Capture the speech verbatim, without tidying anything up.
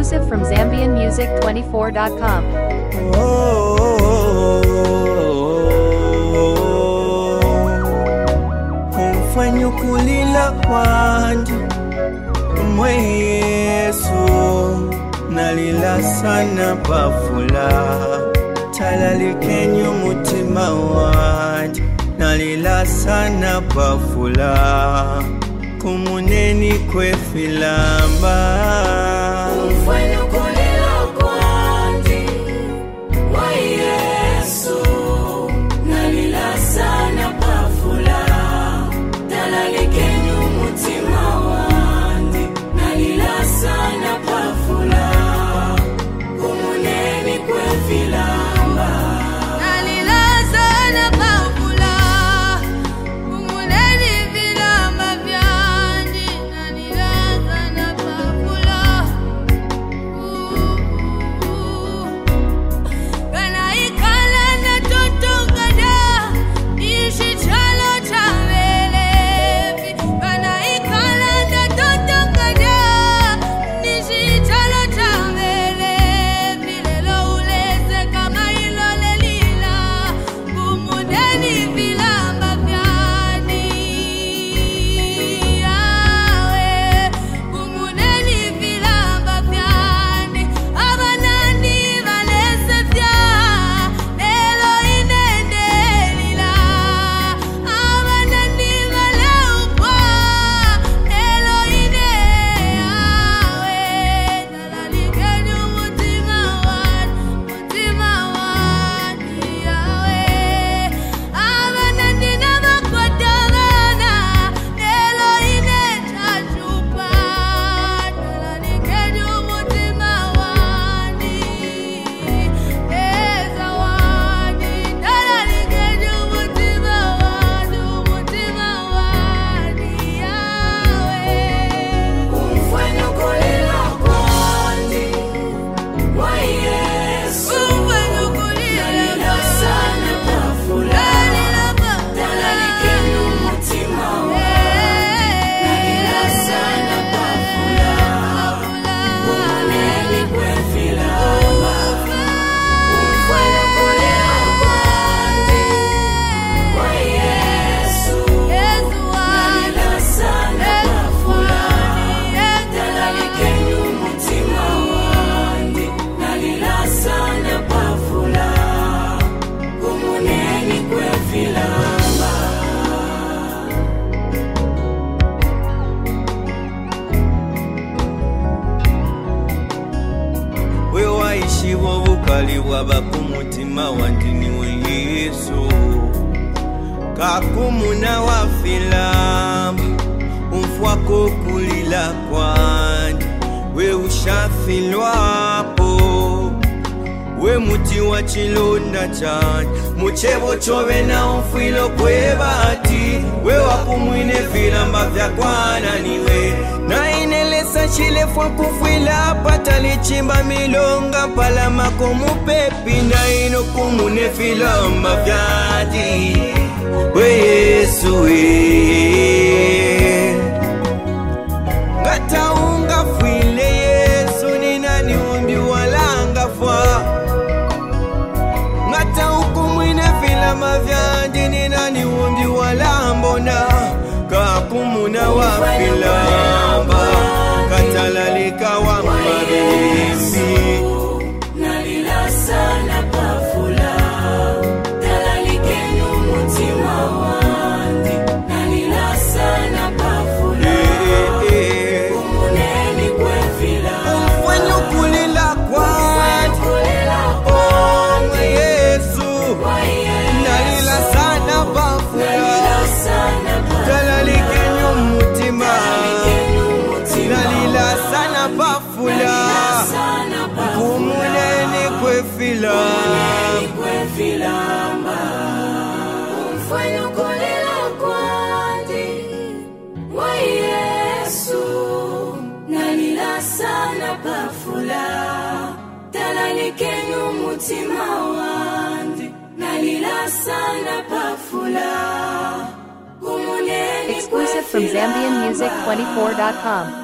Exclusive from Zambian Music twenty-four dot com. Umfanyo kulila kwanje mwe Yesu, nalila sana bafula talalikenyo mutima wanje, nalila sana bafula kumuneni kwe filamba. Umfanyo kulila kwanje mwe Yesu, nalila sana bafula talalikenyo mutima wanje, nalila sana bafula kumuneni kwe filamba. Nalila sana bafula kumuneni vilamba vyanje, nalila sana bafula kana ikala na totongada ishi chalo chavelevi, kana ikala na totongada ishi chalo chavelevi, lelo uleze kama ilo lelila kumuneni vilamba vyani yawe, kumuneni vilamba vyani abanani valese vya lelo inendelila, abanani valeupwa lelo ine yawe, nalalikeni umutima wani, mutima wani yawe, abanani nabakwadabana lelo ine chachupa, nalalikeni umutima wani eza wani, nalalikeni umutima wani, umutima wani yawe. Umfanyo kulila kwanje mwe Yesu, Umfanyo kulila nalila sana bafula talalikenyo mutima wanje, nalila sana bafula kumuneni kwe filamba. Umfanyo kulila kwanje mwe Yesu, nalila sana bafula talalikenyo mutima wanje, nalila sana bafula kumuneni kwe filamba. We waishi wobukali wabakumutima wanje niwe Yesu, kakumuna wa filamba umfwako kulila kwanje, we ushafilwapo we muti wa chilonda chanje, muchebo chove na umfwilo kwebati, we wakumwine vilamba vya kwana niwe na inelesa chilefwa kufwila patalichimba milonga palama komupepi na ino kumune vilamba vyati we Yesu we ngata unga fwile Yesu, ni nani umbi walanga fwa ngata ukumwine vilamba vyanje, ni nani umbi walambona kakumuna wa filamba katalalika wa mabembi. Nalila sana bafula talalikenyo mutima wanje, nalila sana bafula kumuneni kwe filamba. Umfanyo kulila kwanje Kulila oh mwe Yesu, kwa Yesu, nalila sana bafula nalila sana bafula talalikenyo mutima, talalikenyo mutima nalila sana bafula sana bafula kumuneni kwe filamba. kwe filamba. Umfanyo kulila kwanje mwe Yesu, nalila sana bafula talalikenyo mutima wanje, nalila sana bafula kumuneni kwe Exclusive from Zambian Music twenty-four dot com.